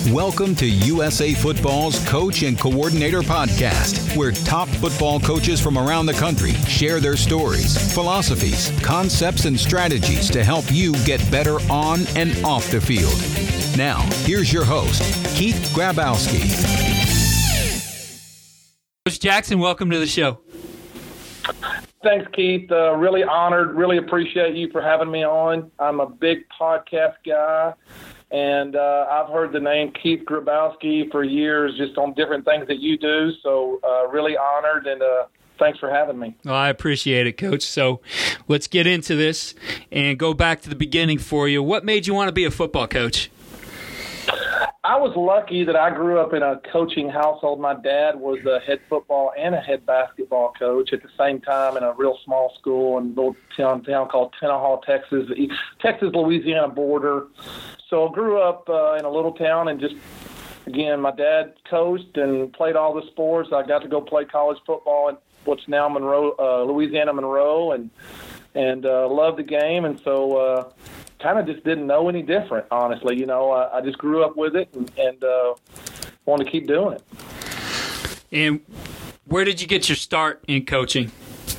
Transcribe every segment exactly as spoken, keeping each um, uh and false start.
Welcome to U S A Football's Coach and Coordinator Podcast, where top football coaches from around the country share their stories, philosophies, concepts, and strategies to help you get better on and off the field. Now, here's your host, Keith Grabowski. Coach Jackson, welcome to the show. Thanks, Keith. Uh, really honored. Really appreciate you for having me on. I'm a big podcast guy, and uh, I've heard the name Keith Grabowski for years just on different things that you do. So uh, really honored, and uh, thanks for having me. Well, I appreciate it, Coach. So let's get into this and go back to the beginning for you. What made you want to be a football coach? I was lucky that I grew up in a coaching household. My dad was a head football and a head basketball coach at the same time in a real small school in a little town, town called Tenaha, Texas, the Texas-Louisiana border. So I grew up uh, in a little town, and just, again, my dad coached and played all the sports. I got to go play college football at what's now Monroe, uh, Louisiana Monroe, and, and uh, loved the game. And so uh, kind of just didn't know any different, honestly. You know, I, I just grew up with it and, and uh, wanted to keep doing it. And where did you get your start in coaching?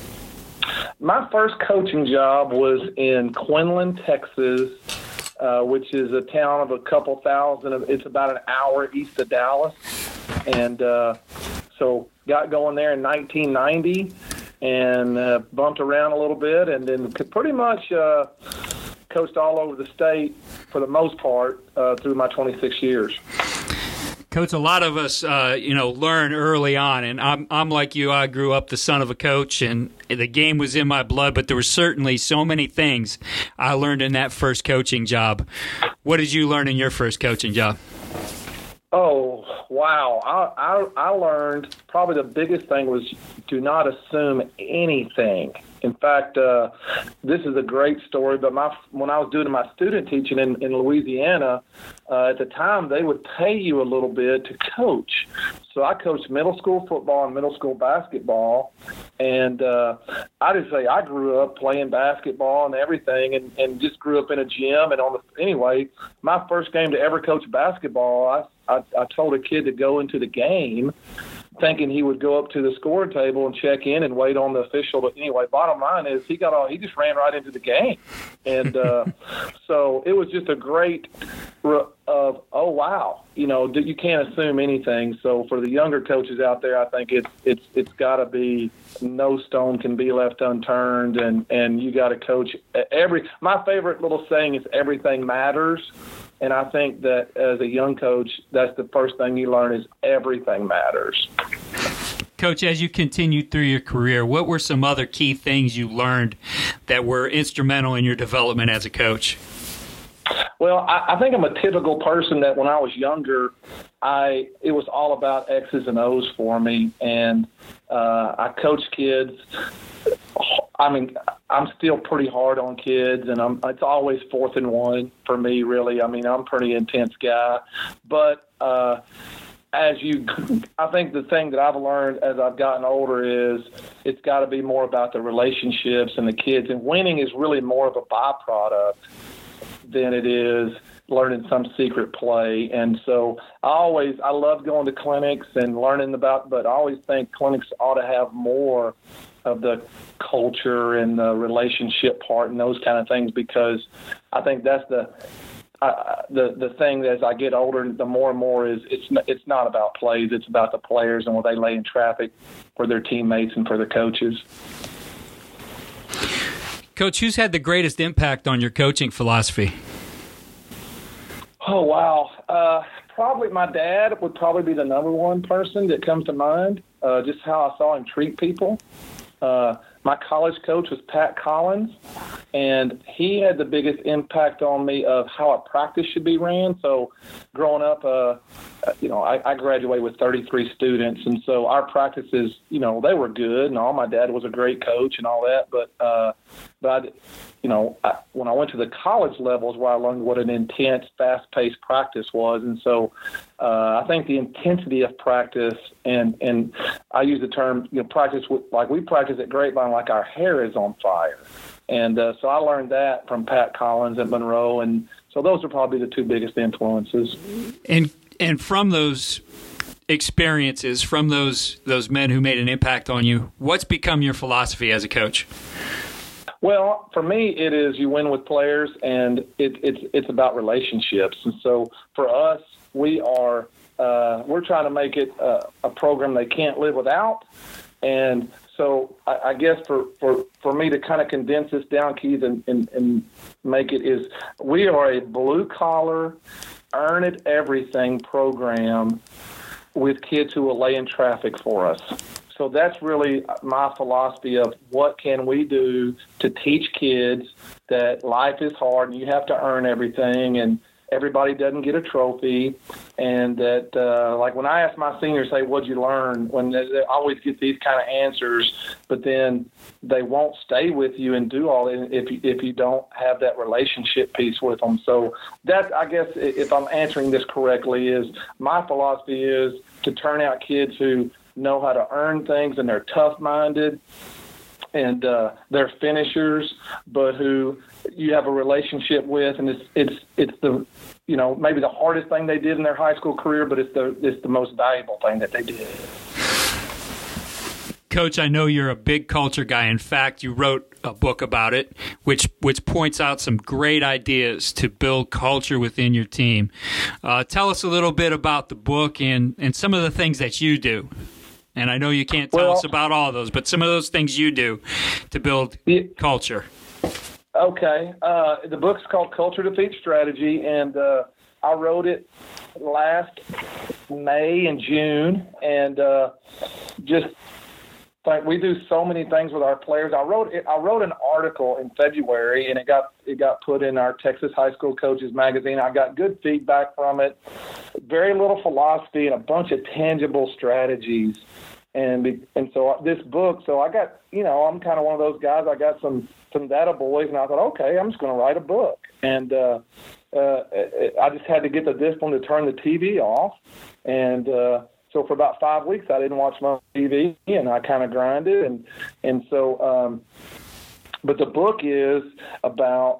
My first coaching job was in Quinlan, Texas, uh, which is a town of a couple thousand. It's about an hour east of Dallas. And uh, so got going there in nineteen ninety and uh, bumped around a little bit, and then pretty much uh, coached all over the state for the most part uh, through my twenty-six years. Coach, a lot of us, uh, you know, learn early on, and I'm I'm like you. I grew up the son of a coach, and the game was in my blood. But there were certainly so many things I learned in that first coaching job. What did you learn in your first coaching job? Oh, wow. I, I, I learned probably the biggest thing was do not assume anything. In fact, uh, this is a great story, but my when I was doing my student teaching in, in Louisiana, uh, at the time they would pay you a little bit to coach. So I coached middle school football and middle school basketball, and uh, I just say I grew up playing basketball and everything, and, and just grew up in a gym. And on the anyway, my first game to ever coach basketball, I I, I told a kid to go into the game, thinking he would go up to the score table and check in and wait on the official. But anyway, bottom line is he got all, he just ran right into the game. And uh, so it was just a great of, oh, wow, you know, you can't assume anything. So for the younger coaches out there, I think it's, it's, it's got to be no stone can be left unturned. And, and you got to coach every, my favorite little saying is everything matters. And I think that as a young coach, that's the first thing you learn is everything matters. Coach, as you continued through your career, what were some other key things you learned that were instrumental in your development as a coach? Well, I, I think I'm a typical person that when I was younger, I it was all about X's and O's for me. And uh, I coached kids. I mean, I'm still pretty hard on kids, and I'm, it's always fourth and one for me, really. I mean, I'm a pretty intense guy. But uh, as you – I think the thing that I've learned as I've gotten older is it's got to be more about the relationships and the kids. And winning is really more of a byproduct than it is learning some secret play. And so I always – I love going to clinics and learning about – but I always think clinics ought to have more – of the culture and the relationship part and those kind of things, because I think that's the uh, the the thing that as I get older, the more and more is it's it's not about plays, it's about the players and what they lay in traffic for their teammates and for the coaches. Coach, who's had the greatest impact on your coaching philosophy? Oh, wow. Uh, probably my dad would probably be the number one person that comes to mind, uh, just how I saw him treat people. Uh, my college coach was Pat Collins, and he had the biggest impact on me of how a practice should be ran. So growing up, uh, you know, I, I graduated with thirty-three students, and so our practices, you know, they were good and all. My dad was a great coach and all that, but, uh, but I, you know, I, when I went to the college levels where I learned what an intense, fast-paced practice was, and so uh, I think the intensity of practice, and, and I use the term, you know, practice, like we practice at Grapevine like our hair is on fire. And uh, so I learned that from Pat Collins at Monroe, and so those are probably the two biggest influences. And And from those experiences, from those those men who made an impact on you, what's become your philosophy as a coach? Well, for me, it is you win with players, and it, it's it's about relationships. And so for us, we are uh, we're trying to make it a, a program they can't live without. And so I, I guess for, for, for me to kind of condense this down, Keith, and, and, and make it is we are a blue-collar, earn-it-everything program with kids who will lay in traffic for us. So that's really my philosophy of what can we do to teach kids that life is hard and you have to earn everything, and everybody doesn't get a trophy, and that uh, like when I ask my seniors, say, what'd you learn? When they, they always get these kind of answers, but then they won't stay with you and do all that if you, if you don't have that relationship piece with them. So that, I guess, if I'm answering this correctly, is my philosophy is to turn out kids who know how to earn things and they're tough-minded and uh, they're finishers, but who you have a relationship with, and it's it's it's the you know maybe the hardest thing they did in their high school career, but it's the it's the most valuable thing that they did. Coach, I know you're a big culture guy. In fact, you wrote a book about it, which which points out some great ideas to build culture within your team. Uh, tell us a little bit about the book and, and some of the things that you do. And I know you can't tell well, us about all of those, but some of those things you do to build yeah. culture. Okay. Uh, the book's called Culture Defeats Strategy, and uh, I wrote it last May and June, and uh, just like we do so many things with our players. I wrote I wrote an article in February, and it got it got put in our Texas High School Coaches magazine. I got good feedback from it. Very little philosophy and a bunch of tangible strategies. And and so this book, so I got, you know, I'm kind of one of those guys. I got some, some data boys, and I thought, okay, I'm just going to write a book. And uh, uh, I just had to get the discipline to turn the T V off. And uh, so for about five weeks, I didn't watch my T V, and I kind of grinded. And, and so, um, but the book is about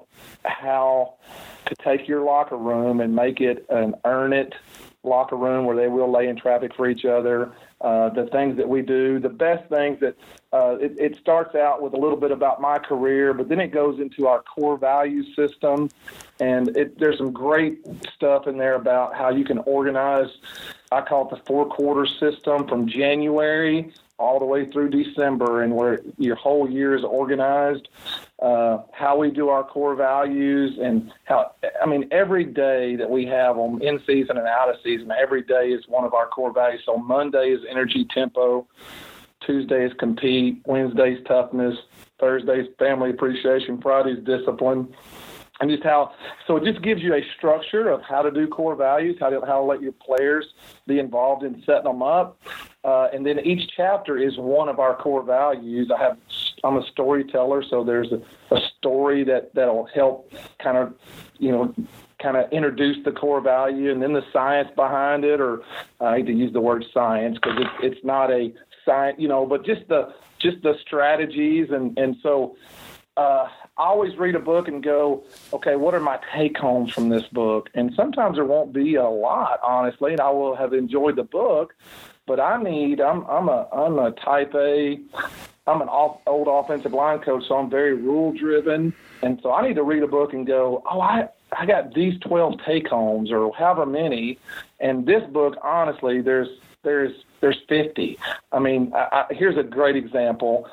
how to take your locker room and make it an earn it locker room where they will lay in traffic for each other. Uh, the things that we do, the best things that uh, it, it starts out with a little bit about my career, but then it goes into our core value system. And it, there's some great stuff in there about how you can organize. I call it the four quarter system from January all the way through December, and where your whole year is organized, uh, how we do our core values, and how, I mean, every day that we have them in season and out of season, every day is one of our core values. So Monday is energy, tempo, Tuesday is compete, Wednesday is toughness, Thursday is family appreciation, Friday is discipline. And just how, so it just gives you a structure of how to do core values, how to, how to let your players be involved in setting them up. Uh, and then each chapter is one of our core values. I have, I'm a storyteller, so there's a, a story that, that'll help kind of, you know, kind of introduce the core value, and then the science behind it, or I hate to use the word science because it's, it's not a science, you know, but just the, just the strategies. And, and so, Uh, I always read a book and go, okay, what are my take-homes from this book? And sometimes there won't be a lot, honestly, and I will have enjoyed the book, but I need, I'm, I'm a, I'm a type A, I'm an off, old offensive line coach, so I'm very rule-driven, and so I need to read a book and go, oh, I, I got these twelve take-homes or however many, and this book, honestly, there's, there's, there's fifty. I mean, I, I, here's a great example.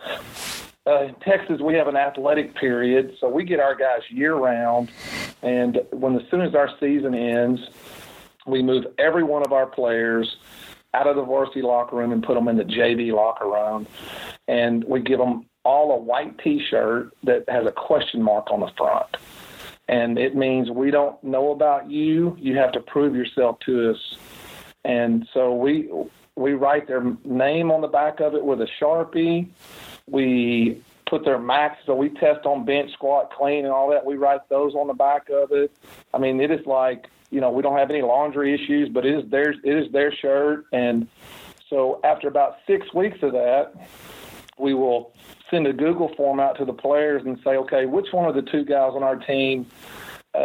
Uh, in Texas, we have an athletic period, so we get our guys year-round, and when as soon as our season ends, we move every one of our players out of the varsity locker room and put them in the J V locker room, and we give them all a white T-shirt that has a question mark on the front, and it means we don't know about you. You have to prove yourself to us, and so we we write their name on the back of it with a Sharpie. We put their max, so we test on bench, squat, clean, and all that. We write those on the back of it. I mean, it is like, you know, we don't have any laundry issues, but it is their, it is their shirt. And so after about six weeks of that, we will send a Google form out to the players and say, okay, which one of the two guys on our team uh,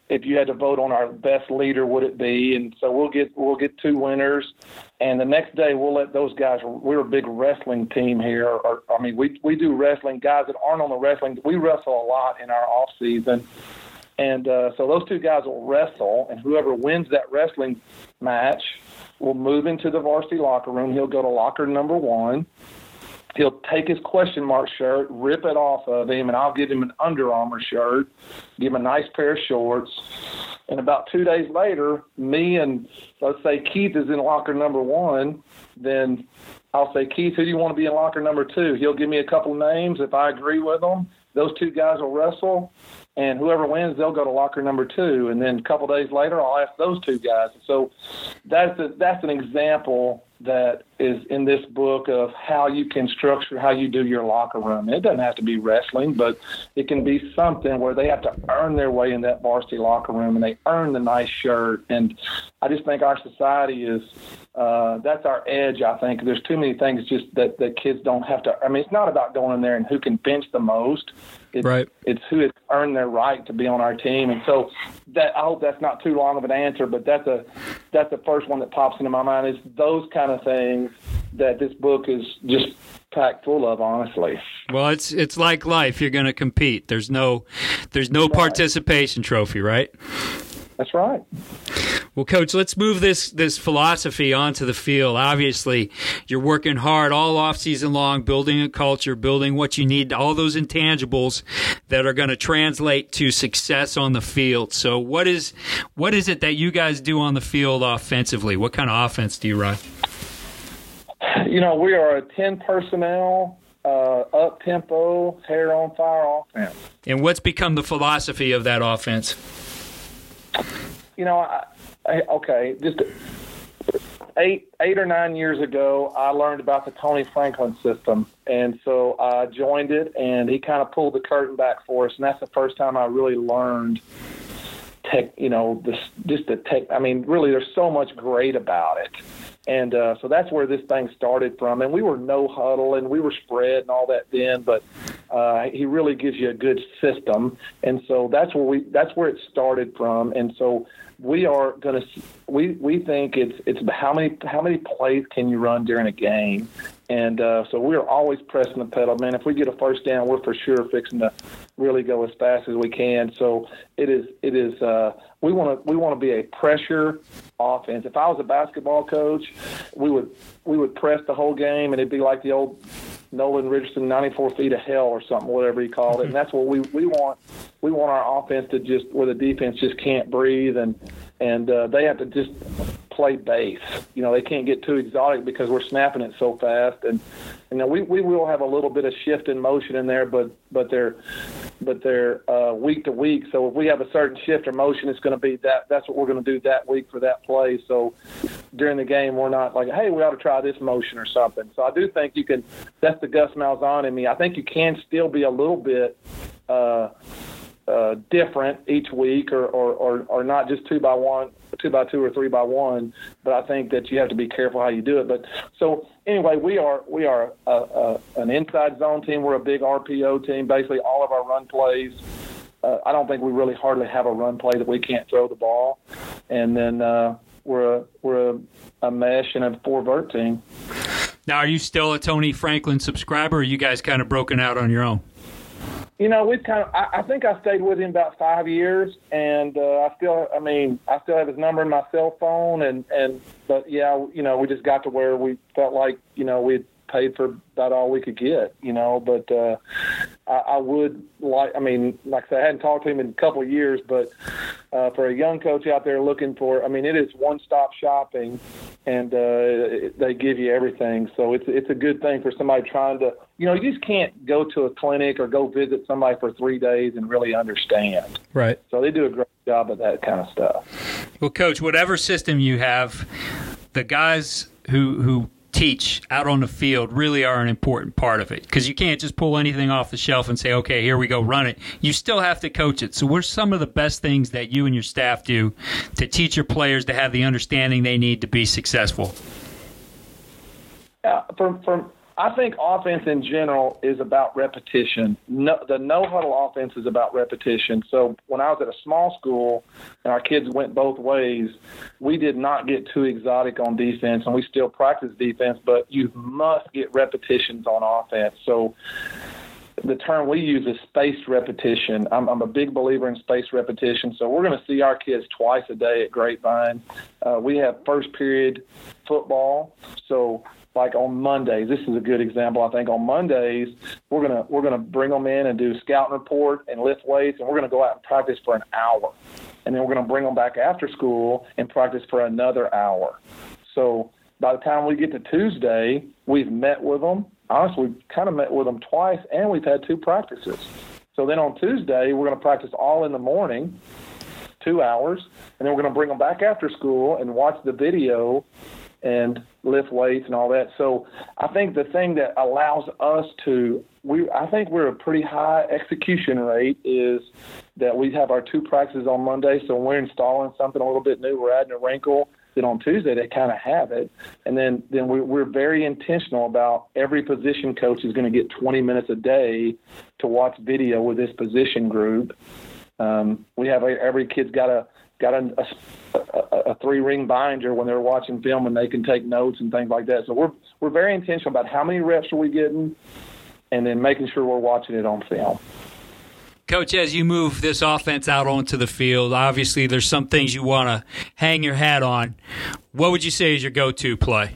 if you had to vote on our best leader, would it be? And so we'll get we'll get two winners, and the next day we'll let those guys. We're a big wrestling team here. Or, I mean, we we do wrestling. Guys that aren't on the wrestling, we wrestle a lot in our off season, and uh, so those two guys will wrestle, and whoever wins that wrestling match will move into the varsity locker room. He'll go to locker number one. He'll take his question mark shirt, rip it off of him, and I'll give him an Under Armour shirt, give him a nice pair of shorts. And about two days later, me and, let's say, Keith is in locker number one, then I'll say, Keith, who do you want to be in locker number two? He'll give me a couple names. If I agree with them, those two guys will wrestle, and whoever wins, they'll go to locker number two. And then a couple days later, I'll ask those two guys. So that's a, that's an example that is in this book of how you can structure how you do your locker room. It doesn't have to be wrestling, but it can be something where they have to earn their way in that varsity locker room, and they earn the nice shirt. And I just think our society is uh, that's our edge. I think there's too many things just that, that kids don't have to. I mean, it's not about going in there and who can bench the most. It's, right. It's who has earned their right to be on our team. And so that I hope that's not too long of an answer, but that's a that's the first one that pops into my mind is those kind of things that this book is just packed full of, honestly. Well, it's it's like life. You're going to compete. There's no there's no That's participation right. trophy, right? That's right. Well, Coach, let's move this this philosophy onto the field. Obviously, you're working hard all off season long, building a culture, building what you need, all those intangibles that are going to translate to success on the field. So what is what is it that you guys do on the field offensively? What kind of offense do you run? You know, we are a ten personnel, uh, up-tempo, hair-on-fire offense. And what's become the philosophy of that offense? You know, I, I, okay, just eight eight or nine years ago, I learned about the Tony Franklin system, and so I joined it, and he kind of pulled the curtain back for us, and that's the first time I really learned tech. You know, this just the tech. I mean, really, there's so much great about it. And uh, so that's where this thing started from. And we were no huddle, and we were spread and all that then. But uh, he really gives you a good system, and so that's where we that's where it started from. And so we are going to we we think it's it's how many how many plays can you run during a game. And uh, so we're always pressing the pedal, man. If we get a first down, we're for sure fixing to really go as fast as we can. So it is it is uh, we want to we want to be a pressure offense. If I was a basketball coach, we would we would press the whole game, and it'd be like the old Nolan Richardson ninety-four feet of hell or something, whatever he called it. And that's what we we want. We want our offense to just where the defense just can't breathe, and and uh, they have to just play base. You know, they can't get too exotic because we're snapping it so fast. And you know, we, we will have a little bit of shift in motion in there, but but they're but they're uh, week to week. So if we have a certain shift or motion, it's going to be that. That's what we're going to do that week for that play. So during the game, we're not like, hey, we ought to try this motion or something. So I do think you can. That's the Gus Malzahn in me. I think you can still be a little bit. Uh, Uh, different each week, or, or, or, or not just two by one, two by two, or three by one. But I think that you have to be careful how you do it. But so anyway, we are we are a, a, an inside zone team. We're a big R P O team. Basically, all of our run plays. Uh, I don't think we really hardly have a run play that we can't throw the ball. And then uh, we're a, we're a, a mesh and a four vert team. Now, are you still a Tony Franklin subscriber, or are you guys kind of broken out on your own? You know, we've kind of. I, I think I stayed with him about five years, and uh, I still. I mean, I still have his number in my cell phone, and and but yeah, you know, we just got to where we felt like you know we'd paid for about all we could get, you know. But uh, I, I would like. I mean, like I said, I hadn't talked to him in a couple of years, but uh, for a young coach out there looking for, I mean, it is one-stop shopping, and uh, they give you everything. So it's it's a good thing for somebody trying to. You know, you just can't go to a clinic or go visit somebody for three days and really understand. Right. So they do a great job of that kind of stuff. Well, Coach, whatever system you have, the guys who who teach out on the field really are an important part of it, because you can't just pull anything off the shelf and say, okay, here we go, run it. You still have to coach it. So what are some of the best things that you and your staff do to teach your players to have the understanding they need to be successful? Uh, for, for I think offense in general is about repetition. No, the no-huddle offense is about repetition. So when I was at a small school and our kids went both ways, we did not get too exotic on defense, and we still practice defense, but you must get repetitions on offense. So the term we use is spaced repetition. I'm, I'm a big believer in spaced repetition. So we're going to see our kids twice a day at Grapevine. Uh, we have first period football. So like on Mondays, this is a good example. I think on Mondays we're gonna we're gonna bring them in and do scouting report and lift weights, and we're gonna go out and practice for an hour, and then we're gonna bring them back after school and practice for another hour. So by the time we get to Tuesday, we've met with them. Honestly, we've kind of met with them twice, and we've had two practices. So then on Tuesday, we're going to practice all in the morning, two hours, and then we're going to bring them back after school and watch the video and lift weights and all that. So I think the thing that allows us to, we I think we're a pretty high execution rate is that we have our two practices on Monday. So when we're installing something a little bit new, we're adding a wrinkle, then on Tuesday they kind of have it. And then, then we, we're very intentional about every position coach is going to get twenty minutes a day to watch video with this position group. Um, we have a, every kid's got a got a, a, a three-ring binder when they're watching film, and they can take notes and things like that. So we're we're very intentional about how many reps are we getting, and then making sure we're watching it on film. Coach, as you move this offense out onto the field, obviously there's some things you want to hang your hat on. What would you say is your go-to play?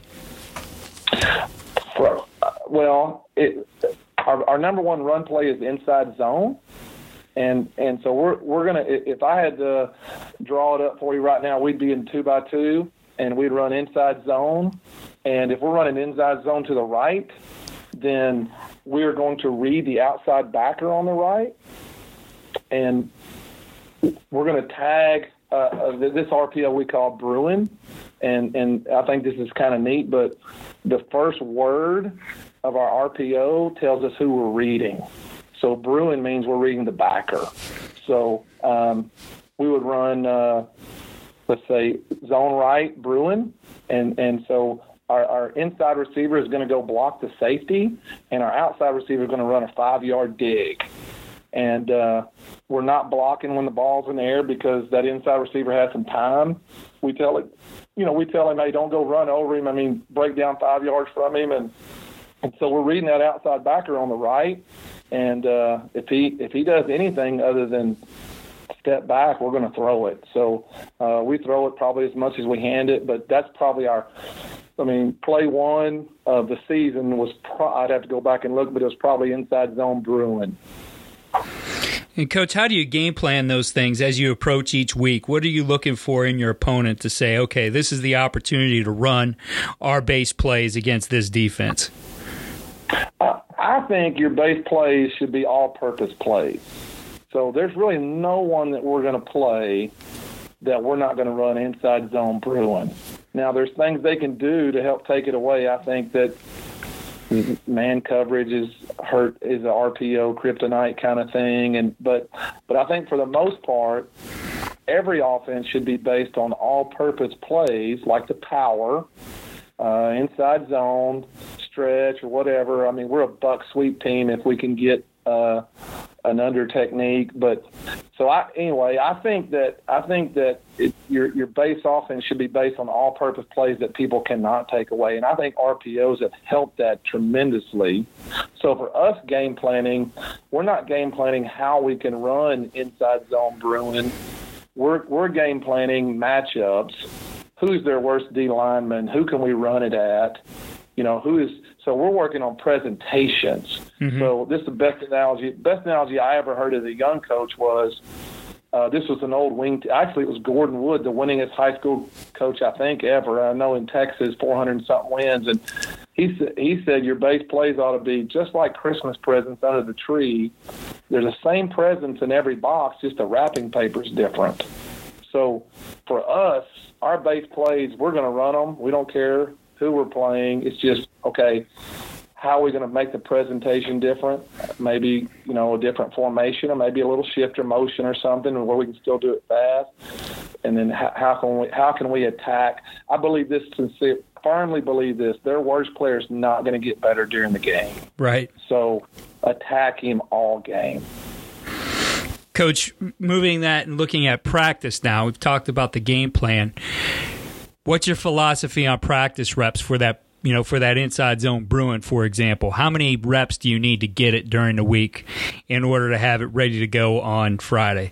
Well, it, our, our number one run play is inside zone. And and so we're we're gonna. If I had to draw it up for you right now, we'd be in two by two, and we'd run inside zone. And if we're running inside zone to the right, then we're going to read the outside backer on the right, and we're going to tag uh, this R P O we call Bruin. And and I think this is kind of neat, but the first word of our R P O tells us who we're reading. So Bruin means we're reading the backer. So um, we would run, uh, let's say, zone right, Bruin. And, and so our, our inside receiver is going to go block the safety, and our outside receiver is going to run a five-yard dig. And uh, we're not blocking when the ball's in the air because that inside receiver has some time. We tell it, you know, we tell him, hey, don't go run over him. I mean, break down five yards from him. And, and so we're reading that outside backer on the right. And uh, if he if he does anything other than step back, we're going to throw it. So uh, we throw it probably as much as we hand it, but that's probably our – I mean, play one of the season was pro- – I'd have to go back and look, but it was probably inside zone Bruin. And, Coach, how do you game plan those things as you approach each week? What are you looking for in your opponent to say, okay, this is the opportunity to run our base plays against this defense? Uh, I think your base plays should be all-purpose plays. So there's really no one that we're going to play that we're not going to run inside zone Bruin. Now, there's things they can do to help take it away. I think that man coverage is hurt is an R P O kryptonite kind of thing, and but but I think for the most part, every offense should be based on all-purpose plays like the power, uh, inside zone, stretch, or whatever. I mean, we're a buck sweep team if we can get uh, an under technique. But so I anyway, I think that I think that it, your your base offense should be based on all-purpose plays that people cannot take away, and I think R P Os have helped that tremendously. So for us game planning, we're not game planning how we can run inside zone Bruin. We're we're game planning matchups. Who's their worst D lineman? Who can we run it at? You know, who is so we're working on presentations. Mm-hmm. So this is the best analogy. Best analogy I ever heard as a young coach was uh, this was an old wing. T- Actually, it was Gordon Wood, the winningest high school coach I think ever. I know in Texas, four hundred and something wins, and he said he said your base plays ought to be just like Christmas presents under the tree. There's the same presents in every box, just the wrapping paper's different. So for us, our base plays, we're going to run them. We don't care who we're playing. It's just, okay, how are we going to make the presentation different? Maybe, you know, a different formation, or maybe a little shift or motion or something where we can still do it fast. And then how, how can we how can we attack? I believe this sincere, firmly believe this: their worst player is not going to get better during the game. Right. So attack him all game. Coach, moving that and looking at practice now, we've talked about the game plan. What's your philosophy on practice reps for that, you know, for that inside zone Bruin, for example? How many reps do you need to get it during the week in order to have it ready to go on Friday?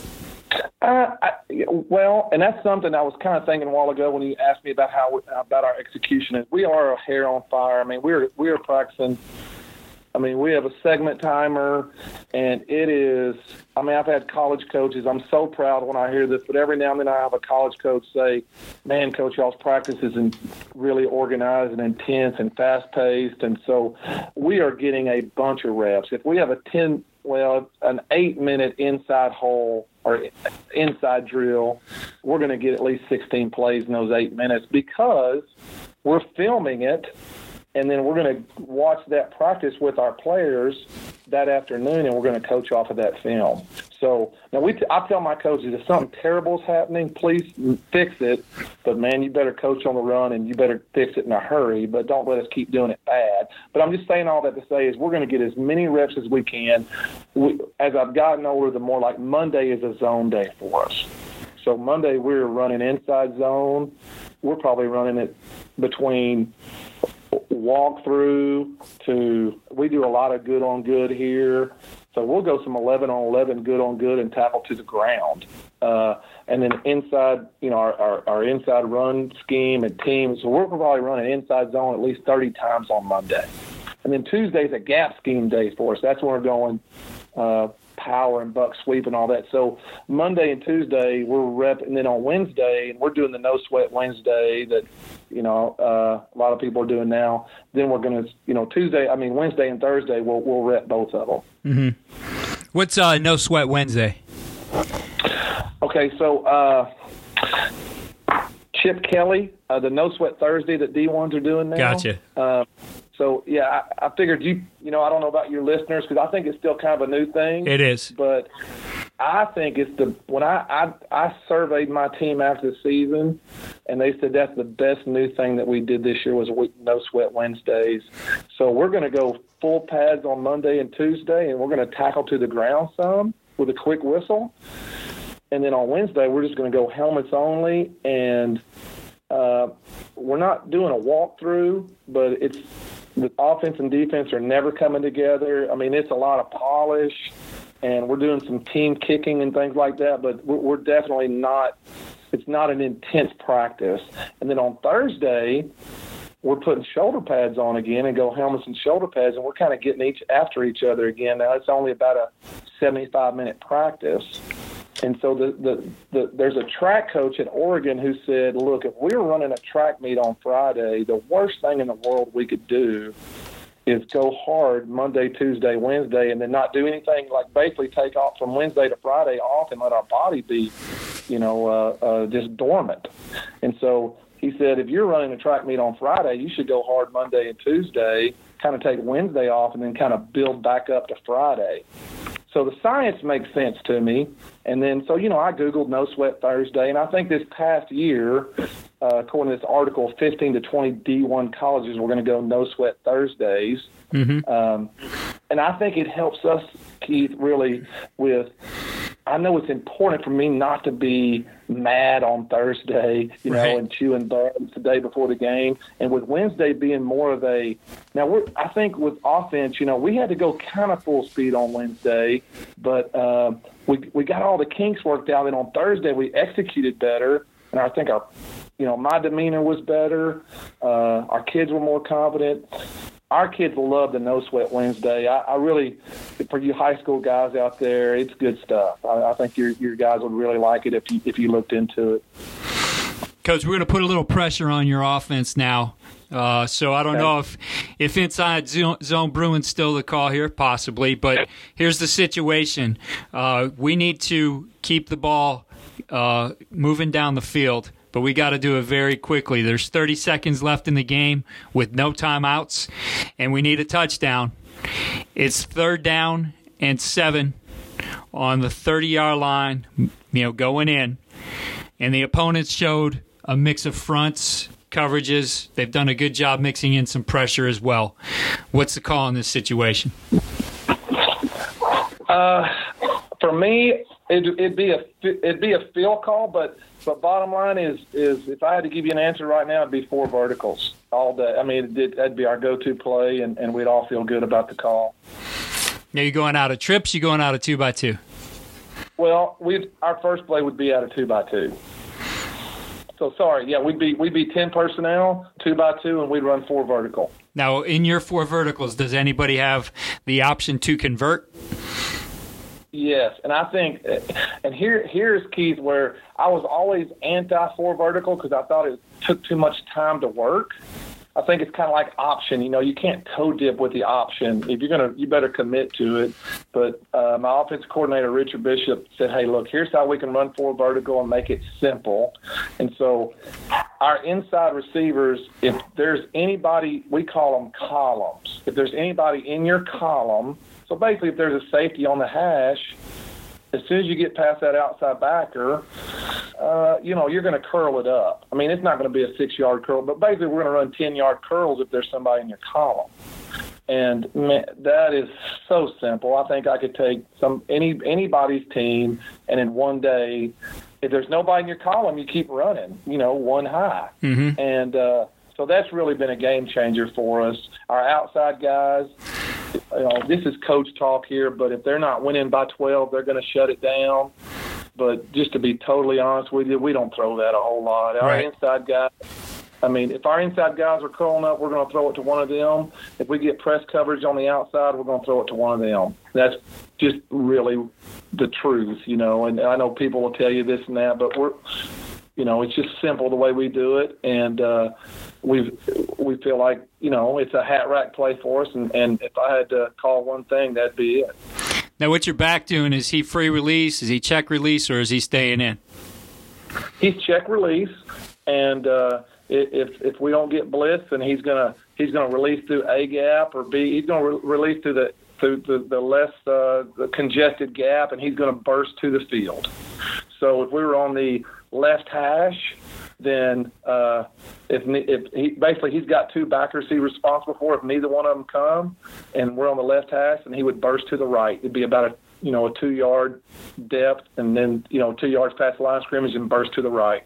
Uh, I, well, and that's something I was kind of thinking a while ago when you asked me about how about our execution. We are a hair on fire. I mean, we're we are practicing. I mean, we have a segment timer, and it is, I mean, I've had college coaches. I'm so proud when I hear this, but every now and then I have a college coach say, man, Coach, y'all's practice is really organized and intense and fast-paced, and so we are getting a bunch of reps. If we have a ten, well, an eight-minute inside hole or inside drill, we're going to get at least sixteen plays in those eight minutes because we're filming it. And then we're going to watch that practice with our players that afternoon, and we're going to coach off of that film. So now we t- I tell my coaches, if something terrible is happening, please fix it. But, man, you better coach on the run, and you better fix it in a hurry. But don't let us keep doing it bad. But I'm just saying all that to say is we're going to get as many reps as we can. We, as I've gotten older, the more like Monday is a zone day for us. So Monday we're running inside zone. We're probably running it between – walk through to we do a lot of good on good here, so we'll go some eleven on eleven good on good and tackle to the ground, uh, and then inside, you know, our, our, our inside run scheme and team. So we're probably running inside zone at least thirty times on Monday, and then Tuesday's a gap scheme day for us. That's when we're going uh, power and buck sweep and all that. So Monday and Tuesday we're rep, and then on Wednesday, and we're doing the no sweat Wednesday that. You know, uh, a lot of people are doing now. Then we're going to, you know, Tuesday, I mean, Wednesday and Thursday, we'll we'll rep both of them. Mm-hmm. What's uh, No Sweat Wednesday? Okay, so uh, Chip Kelly, uh, the No Sweat Thursday that D ones are doing now. Gotcha. Uh, so, yeah, I, I figured you, you know, I don't know about your listeners because I think it's still kind of a new thing. It is. But I think it's the when I, I I surveyed my team after the season, and they said that's the best new thing that we did this year was No Sweat Wednesdays. So we're going to go full pads on Monday and Tuesday, and we're going to tackle to the ground some with a quick whistle. And then on Wednesday, we're just going to go helmets only, and uh, we're not doing a walkthrough, but it's the offense and defense are never coming together. I mean, it's a lot of polish. And we're doing some team kicking and things like that, but we're, we're definitely not – it's not an intense practice. And then on Thursday, we're putting shoulder pads on again and go helmets and shoulder pads, and we're kind of getting each after each other again. Now, it's only about a seventy-five minute practice. And so the, the, the there's a track coach in Oregon who said, look, if we were running a track meet on Friday, the worst thing in the world we could do – is go hard Monday, Tuesday, Wednesday, and then not do anything, like basically take off from Wednesday to Friday off and let our body be, you know, uh, uh, just dormant. And so he said, if you're running a track meet on Friday, you should go hard Monday and Tuesday, kind of take Wednesday off, and then kind of build back up to Friday. So the science makes sense to me. And then, so, you know, I Googled No Sweat Thursday, and I think this past year, uh, according to this article, fifteen to twenty D one colleges were going to go No Sweat Thursdays. Mm-hmm. Um, and I think it helps us, Keith, really with – I know it's important for me not to be mad on Thursday, you right. know, and chewing buds the day before the game. And with Wednesday being more of a – now, we're, I think with offense, you know, we had to go kind of full speed on Wednesday, but uh, we we got all the kinks worked out. And on Thursday, we executed better, and I think our – you know, my demeanor was better. Uh, our kids were more confident. Our kids will love the No Sweat Wednesday. I, I really, for you high school guys out there, it's good stuff. I, I think your your guys would really like it if you if you looked into it. Coach, we're going to put a little pressure on your offense now. Uh, so I don't okay. know if if inside zone Bruin's still the call here, possibly. But here's the situation: uh, we need to keep the ball uh, moving down the field. But we got to do it very quickly. There's thirty seconds left in the game with no timeouts, and we need a touchdown. It's third down and seven on the thirty-yard line, you know, going in. And the opponents showed a mix of fronts coverages. They've done a good job mixing in some pressure as well. What's the call in this situation? Uh, for me, it, it'd be a it'd be a field call, but but bottom line is is if I had to give you an answer right now, it'd be four verticals all day. I mean, it, that'd be our go-to play, and, and we'd all feel good about the call. Now, you going out of trips? You going out of two by two? Well, we our first play would be out of two by two. So sorry, yeah, we'd be we'd be ten personnel, two by two, and we'd run four vertical. Now, in your four verticals, does anybody have the option to convert? Yes, and I think, and here here's Keith, where I was always anti four vertical because I thought it took too much time to work. I think it's kind of like option. You know, you can't toe dip with the option. If you're gonna, you better commit to it. But uh, my offensive coordinator, Richard Bishop, said, "Hey, look, here's how we can run four vertical and make it simple." And so, our inside receivers, if there's anybody, we call them columns. If there's anybody in your column, so basically, if there's a safety on the hash, as soon as you get past that outside backer, uh, you know, you're going to curl it up. I mean, it's not going to be a six-yard curl, but basically we're going to run ten-yard curls if there's somebody in your column. And man, that is so simple. I think I could take some any anybody's team, and in one day, if there's nobody in your column, you keep running, you know, one high. Mm-hmm. And uh, so that's really been a game changer for us. Our outside guys, you know, this is coach talk here, but if they're not winning by twelve, they're going to shut it down. But just to be totally honest with you, we don't throw that a whole lot. Our right. inside guys, I mean, if our inside guys are curling up, we're going to throw it to one of them. If we get press coverage on the outside, we're going to throw it to one of them. That's just really the truth, you know. And I know people will tell you this and that, but we're, you know, it's just simple the way we do it. And uh, we we feel like, you know, it's a hat rack play for us. And, and if I had to call one thing, that'd be it. Now, what's your back doing? Is he free release? Is he check release, or is he staying in? He's check release, and uh, if if we don't get blitz, then he's gonna he's gonna release through A gap or B. He's gonna re- release through the through the, the less uh, the congested gap, and he's gonna burst to the field. So if we were on the left hash, then uh, if if he basically he's got two backers he's responsible for. If neither one of them come, and we're on the left hash, and he would burst to the right. It'd be about a you know a two yard depth, and then you know two yards past the line of scrimmage, and burst to the right.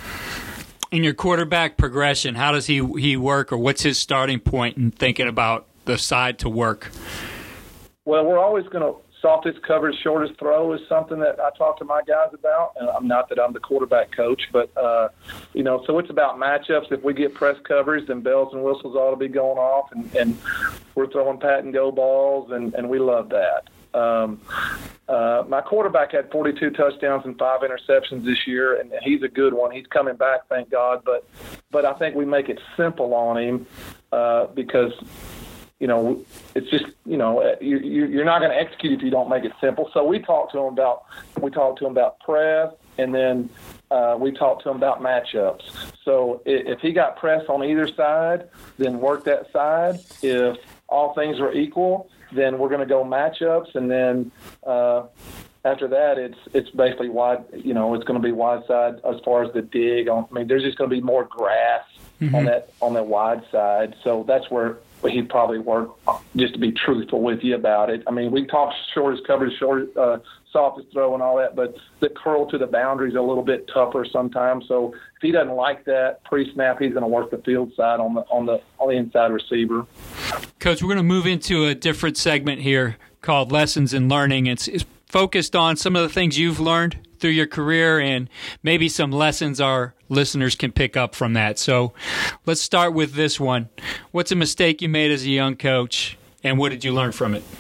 In your quarterback progression, how does he he work, or what's his starting point in thinking about the side to work? Well, we're always going to. Softest coverage, shortest throw is something that I talk to my guys about. And I'm not that I'm the quarterback coach, but, uh, you know, so it's about matchups. If we get press coverage, then bells and whistles ought to be going off, and, and we're throwing pat and go balls, and, and we love that. Um, uh, my quarterback had forty-two touchdowns and five interceptions this year, and he's a good one. He's coming back, thank God. But, but I think we make it simple on him uh, because – you know, it's just, you know, you, you're not going to execute if you don't make it simple. So we talked to him about, we talked to him about press, and then uh, we talked to him about matchups. So if he got press on either side, then work that side. If all things are equal, then we're going to go matchups, and then uh, after that, it's it's basically wide. You know, it's going to be wide side as far as the dig. On, I mean, there's just going to be more grass mm-hmm. on that on that wide side. So that's where. But he'd probably work, just to be truthful with you about it. I mean, we talk shortest coverage, short, uh, softest throw and all that, but the curl to the boundary is a little bit tougher sometimes. So if he doesn't like that pre-snap, he's going to work the field side on the on the on the inside receiver. Coach, we're going to move into a different segment here called Lessons in Learning. It's, it's focused on some of the things you've learned through your career and maybe some lessons our listeners can pick up from that. So let's start with this one. What's a mistake you made as a young coach, and what did you learn from it?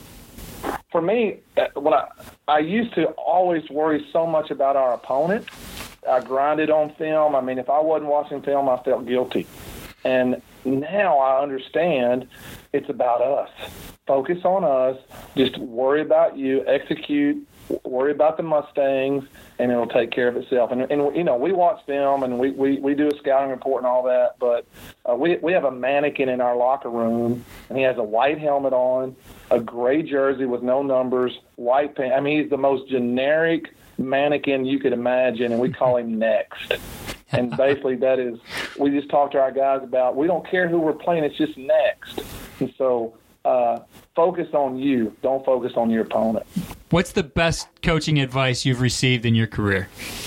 For me, when I, I used to always worry so much about our opponent. I grinded on film. I mean, if I wasn't watching film, I felt guilty. And now I understand it's about us. Focus on us. Just worry about you. Execute. Worry about the Mustangs, and it'll take care of itself. And, and you know, we watch film, and we, we, we do a scouting report and all that, but uh, we we have a mannequin in our locker room, and he has a white helmet on, a gray jersey with no numbers, white pants. I mean, he's the most generic mannequin you could imagine, and we call him Next. And basically that is, we just talk to our guys about, we don't care who we're playing, it's just next. And so uh, focus on you. Don't focus on your opponent. What's the best coaching advice you've received in your career?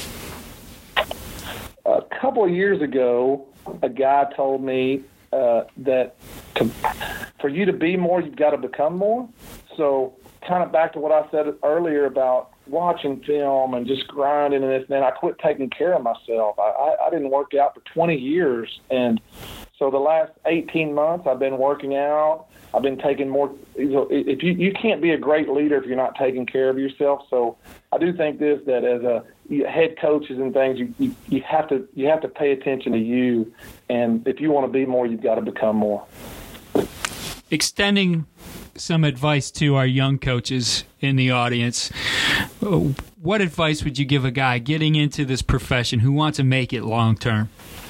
A couple of years ago, a guy told me uh, that to, for you to be more, you've got to become more. So kind of back to what I said earlier about watching film and just grinding and this, and then I quit taking care of myself. I, I, I didn't work out for twenty years. And so the last eighteen months I've been working out. I've been taking more. If you, you can't be a great leader if you're not taking care of yourself. So I do think this, that as a head coaches and things, you, you, you have to you have to pay attention to you. And if you want to be more, you've got to become more. Extending some advice to our young coaches in the audience, what advice would you give a guy getting into this profession who wants to make it long term?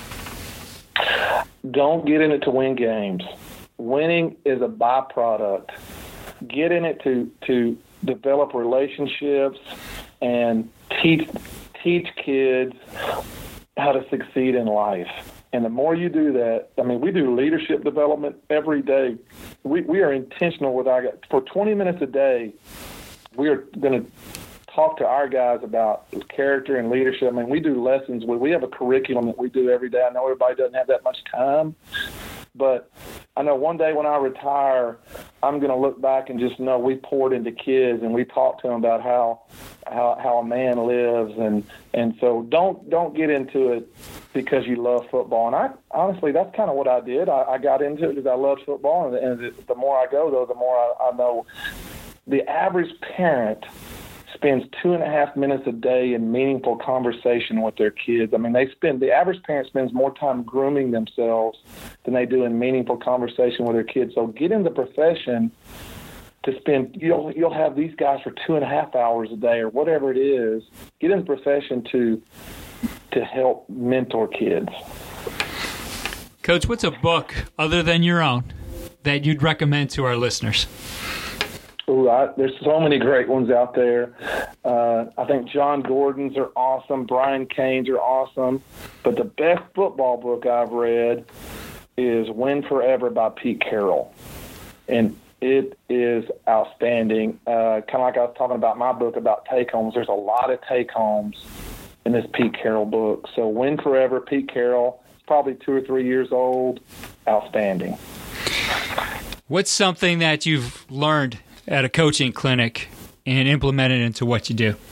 Don't get in it to win games. Winning is a byproduct. Get in it to to develop relationships and teach teach kids how to succeed in life. And the more you do that, I mean, we do leadership development every day. We we are intentional with our guys. For twenty minutes a day, we are going to talk to our guys about character and leadership. I mean, we do lessons. We, we have a curriculum that we do every day. I know everybody doesn't have that much time, but I know one day when I retire, I'm going to look back and just know we poured into kids and we talked to them about how how, how a man lives. And, and so don't don't get into it because you love football. And I honestly, that's kind of what I did. I, I got into it because I love football. And, and the more I go, though, the more I, I know the average parent spends two and a half minutes a day in meaningful conversation with their kids. I mean, they spend the average parent spends more time grooming themselves than they do in meaningful conversation with their kids. So get in the profession to spend. You'll you'll have these guys for two and a half hours a day or whatever it is. Get in the profession to to help mentor kids. Coach, what's a book other than your own that you'd recommend to our listeners? Ooh, I, there's so many great ones out there. Uh, I think John Gordon's are awesome. Brian Cain's are awesome. But the best football book I've read is Win Forever by Pete Carroll. And it is outstanding. Uh, kind of like I was talking about my book about take-homes. There's a lot of take-homes in this Pete Carroll book. So Win Forever, Pete Carroll. It's probably two or three years old. Outstanding. What's something that you've learned at a coaching clinic and implement it into what you do?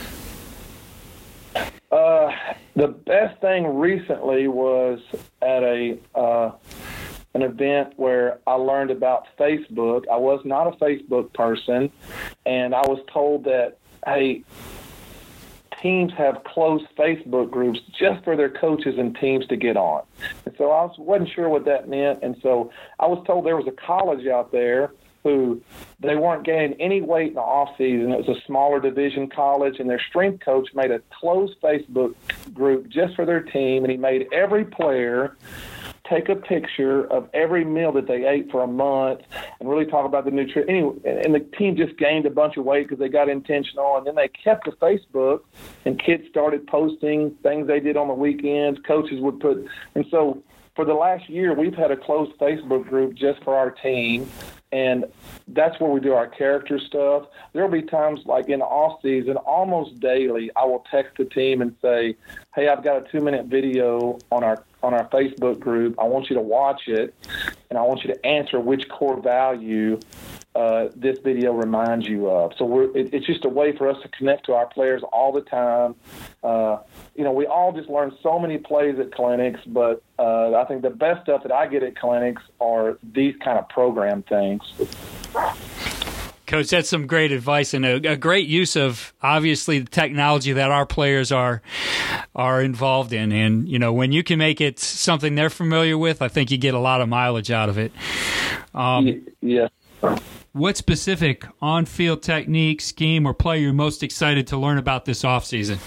Uh, the best thing recently was at a uh, an event where I learned about Facebook. I was not a Facebook person, and I was told that, hey, teams have closed Facebook groups just for their coaches and teams to get on. And so I was, wasn't sure what that meant, and so I was told there was a college out there who they weren't gaining any weight in the off season. It was a smaller division college, and their strength coach made a closed Facebook group just for their team, and he made every player take a picture of every meal that they ate for a month and really talk about the nutrition. Anyway, and the team just gained a bunch of weight because they got intentional, and then they kept the Facebook, and kids started posting things they did on the weekends. Coaches would put – and so for the last year, we've had a closed Facebook group just for our team. And that's where we do our character stuff. There will be times like in the off season, almost daily, I will text the team and say, hey, I've got a two minute video on our on our Facebook group. I want you to watch it, and I want you to answer which core value uh, this video reminds you of. So we're, it, it's just a way for us to connect to our players all the time. Uh, you know, we all just learn so many plays at clinics, but uh, I think the best stuff that I get at clinics are these kind of program things. Coach, that's some great advice and a, a great use of, obviously, the technology that our players are are involved in. And, you know, when you can make it something they're familiar with, I think you get a lot of mileage out of it. Um, yeah. What specific on-field technique, scheme, or play you're most excited to learn about this offseason?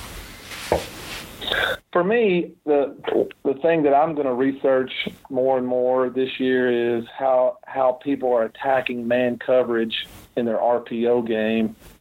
For me, the the thing that I'm going to research more and more this year is how how people are attacking man coverage in their R P O game.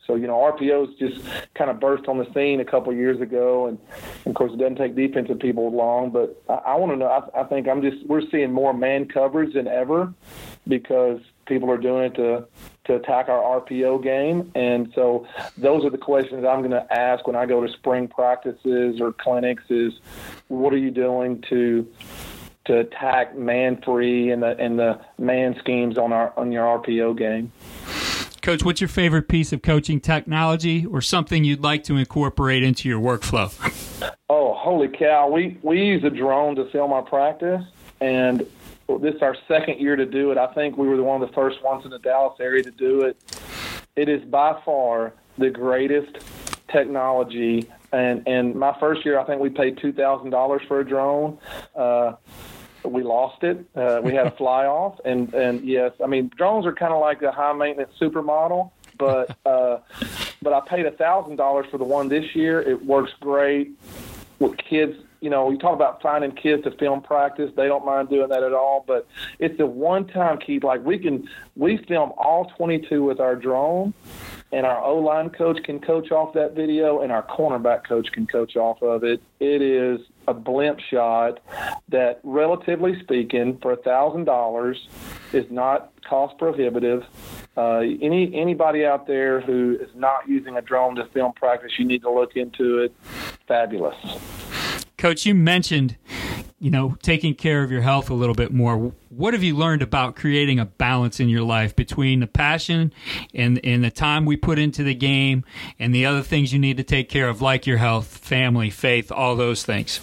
So, you know, R P Os just kind of burst on the scene a couple of years ago. And, and, of course, it doesn't take defensive people long. But I, I want to know, I, I think I'm just, we're seeing more man coverage than ever because people are doing it to, to attack our R P O game. And so those are the questions I'm going to ask when I go to spring practices or clinics is, what are you doing to to attack man-free and the and the man schemes on our on your R P O game? Coach, what's your favorite piece of coaching technology or something you'd like to incorporate into your workflow? Oh, holy cow. We, we use a drone to film our practice, and this is our second year to do it. I think we were one of the first ones in the Dallas area to do it. It is by far the greatest technology. And, and my first year, I think we paid two thousand dollars for a drone. Uh, we lost it. Uh, we had a fly off. And, and yes, I mean, drones are kind of like a high maintenance supermodel, but, uh, but I paid one thousand dollars for the one this year. It works great with kids. You know, we talk about finding kids to film practice. They don't mind doing that at all, but it's a one-time keep. Like we can, we film all twenty-two with our drone, and our O-line coach can coach off that video, and our cornerback coach can coach off of it. It is a blimp shot that, relatively speaking, for one thousand dollars is not cost prohibitive. Uh, any anybody out there who is not using a drone to film practice, you need to look into it. Fabulous. Coach, you mentioned, you know, taking care of your health a little bit more. What have you learned about creating a balance in your life between the passion and, and the time we put into the game and the other things you need to take care of, like your health, family, faith, all those things?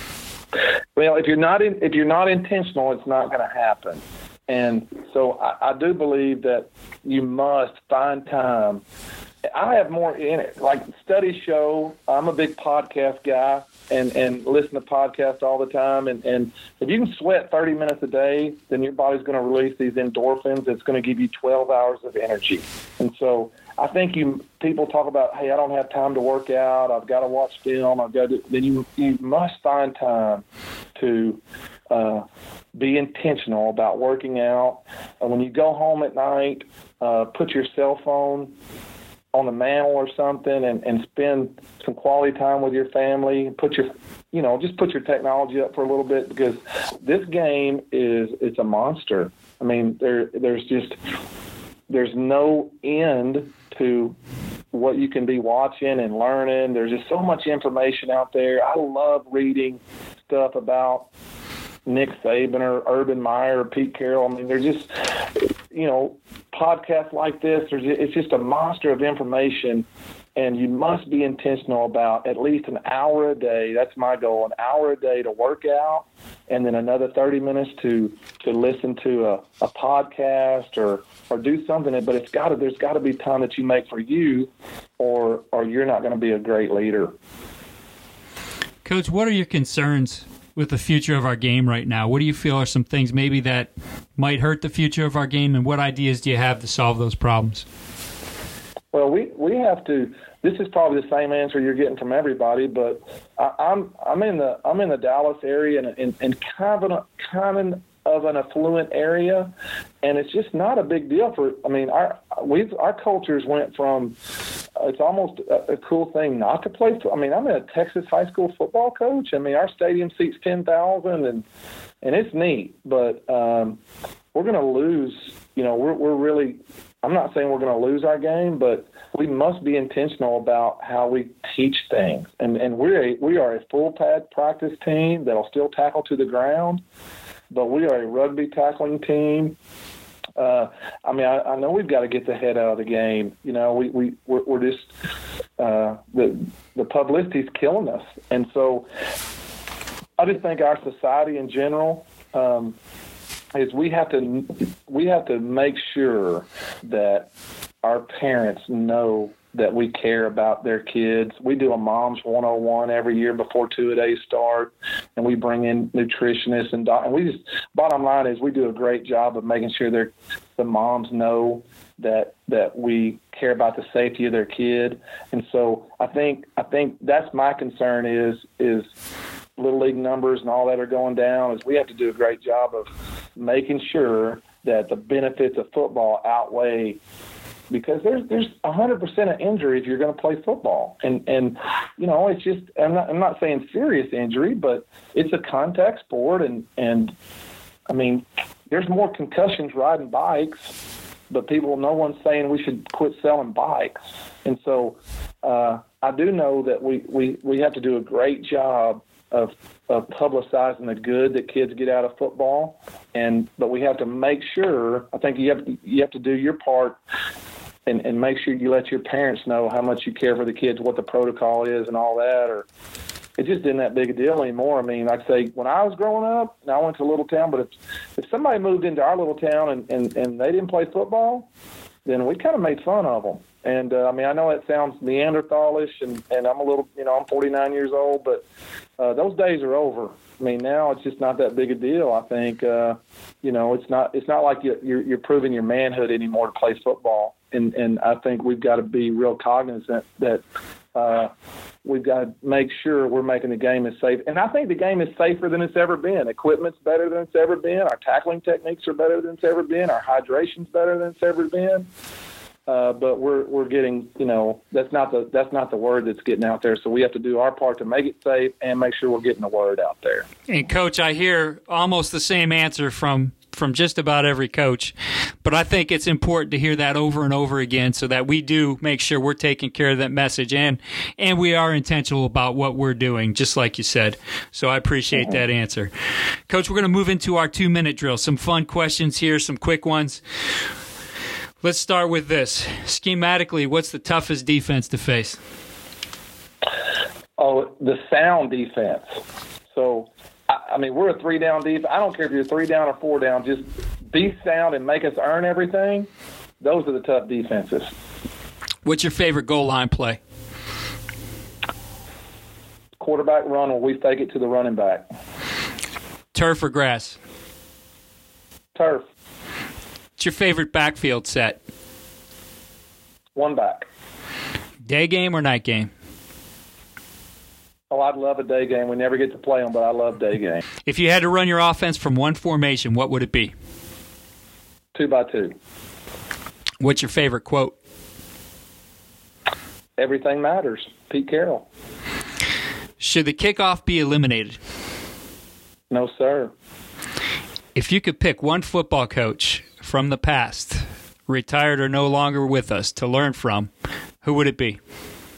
Well, if you're not in, if you're not intentional, it's not going to happen. And so I, I do believe that you must find time. I have more in it. Like studies show, I'm a big podcast guy and, and listen to podcasts all the time. And, and if you can sweat thirty minutes a day, then your body's going to release these endorphins. It's going to give you twelve hours of energy. And so I think you people talk about, hey, I don't have time to work out. I've got to watch film. I've got to, then you, you must find time to uh, be intentional about working out. And when you go home at night, uh, put your cell phone on the mantle or something and, and spend some quality time with your family. Put your, you know, just put your technology up for a little bit because this game is, it's a monster. I mean, there, there's just, there's no end to what you can be watching and learning. There's just so much information out there. I love reading stuff about Nick Saban or Urban Meyer or Pete Carroll. I mean, they're just, you know, podcasts like this, there's, it's just a monster of information, and you must be intentional about at least an hour a day. That's my goal, an hour a day to work out, and then another thirty minutes to, to listen to a, a podcast or, or do something. But it's got to, there's got to be time that you make for you, or or you're not going to be a great leader. Coach, what are your concerns with the future of our game right now? What do you feel are some things maybe that might hurt the future of our game, and what ideas do you have to solve those problems? Well, we, we have to. This is probably the same answer you're getting from everybody, but I, I'm I'm in the I'm in the Dallas area and in, in kind of an, kind of an affluent area, and it's just not a big deal for. I mean, our we our cultures went from. It's almost a, a cool thing not to play. I mean, I'm a Texas high school football coach. I mean, our stadium seats ten thousand, and and it's neat. But um, we're going to lose. You know, we're we're really. I'm not saying we're going to lose our game, but we must be intentional about how we teach things. And and we're a, we are a full pad practice team that'll still tackle to the ground, but we are a rugby tackling team. Uh, I mean, I, I know we've got to get the head out of the game. You know, we, we, we're, we're just, uh, the, the publicity's killing us. And so I just think our society in general, um, is we have to, we have to make sure that our parents know that we care about their kids. We do a Moms one oh one every year before two-a-days start, and we bring in nutritionists and doc- and we just, bottom line is we do a great job of making sure they're, the moms know that that we care about the safety of their kid. And so I think I think that's my concern is is Little League numbers and all that are going down, is we have to do a great job of making sure that the benefits of football outweigh because there's there's one hundred percent of injury if you're going to play football. And, and you know, it's just I'm not, I'm not saying serious injury, but it's a contact sport. And, and I mean, there's more concussions riding bikes, but people, no one's saying we should quit selling bikes. And so uh, I do know that we, we, we have to do a great job of of publicizing the good that kids get out of football, and but we have to make sure. I think you have to, you have to do your part, and, and make sure you let your parents know how much you care for the kids, what the protocol is, and all that. Or it just isn't that big a deal anymore. I mean, like I say, when I was growing up, and I went to a little town, but if if somebody moved into our little town and and, and they didn't play football, then we kind of made fun of them. And, uh, I mean, I know it sounds Neanderthalish, and, and I'm a little, you know, I'm forty-nine years old, but uh, those days are over. I mean, now it's just not that big a deal. I think, uh, you know, it's not it's not like you're, you're, you're proving your manhood anymore to play football. And, and I think we've got to be real cognizant that uh, we've got to make sure we're making the game as safe. And I think the game is safer than it's ever been. Equipment's better than it's ever been. Our tackling techniques are better than it's ever been. Our hydration's better than it's ever been. Uh, but we're we're getting, you know, that's not the that's not the word that's getting out there. So we have to do our part to make it safe and make sure we're getting the word out there. And Coach, I hear almost the same answer from from just about every coach, but I think it's important to hear that over and over again so that we do make sure we're taking care of that message and and we are intentional about what we're doing, just like you said. So I appreciate mm-hmm. that answer. Coach, we're going to move into our two-minute drill. Some fun questions here, some quick ones. Let's start with this. Schematically, what's the toughest defense to face? Oh, the sound defense. So, I, I mean, we're a three-down defense. I don't care if you're three down or four down. Just be sound and make us earn everything. Those are the tough defenses. What's your favorite goal line play? Quarterback run where we fake it to the running back. Turf or grass? Turf. What's your favorite backfield set? One back. Day game or night game? Oh, I'd love a day game. We never get to play them, but I love day game. If you had to run your offense from one formation, what would it be? Two by two. What's your favorite quote? Everything matters. Pete Carroll. Should the kickoff be eliminated? No, sir. If you could pick one football coach from the past, retired or no longer with us, to learn from, who would it be?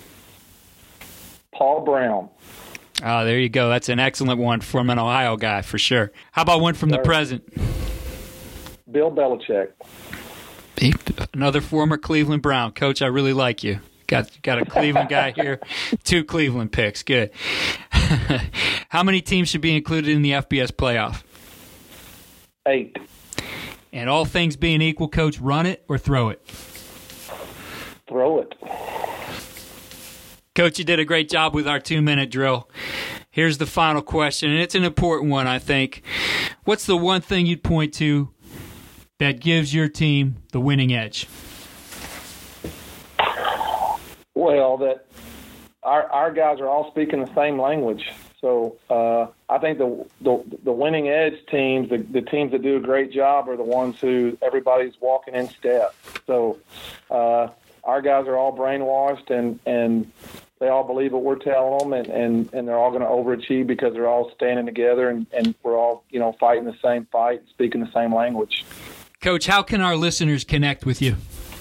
Paul Brown. Oh, there you go. That's an excellent one from an Ohio guy for sure. How about one from Sir. the present? Bill Belichick. Another former Cleveland Brown. Coach, I really like you. Got got a Cleveland guy here. Two Cleveland picks. Good. How many teams should be included in the F B S playoff? Eight. And all things being equal, Coach, run it or throw it? Throw it. Coach, you did a great job with our two-minute drill. Here's the final question, and it's an important one, I think. What's the one thing you'd point to that gives your team the winning edge? Well, that our our guys are all speaking the same language. So uh, I think the, the the winning edge teams, the, the teams that do a great job, are the ones who everybody's walking in step. So uh, our guys are all brainwashed, and, and they all believe what we're telling them, and, and, and they're all going to overachieve because they're all standing together, and, and we're all, you know, fighting the same fight, speaking the same language. Coach, how can our listeners connect with you?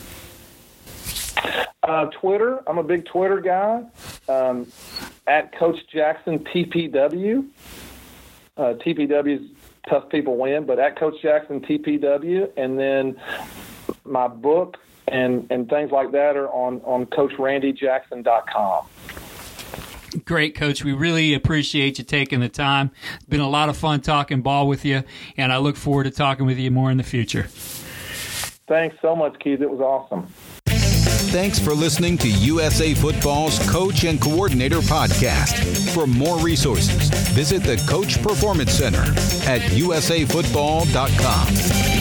Uh, Twitter. I'm a big Twitter guy. Um, at Coach Jackson T P W. Uh, T P W's tough people win, but at Coach Jackson T P W. And then my book and, and things like that are on, on Coach Randy Jackson dot com. Great, Coach. We really appreciate you taking the time. It's been a lot of fun talking ball with you, and I look forward to talking with you more in the future. Thanks so much, Keith. It was awesome. Thanks for listening to U S A Football's Coach and Coordinator Podcast. For more resources, visit the Coach Performance Center at U S A football dot com.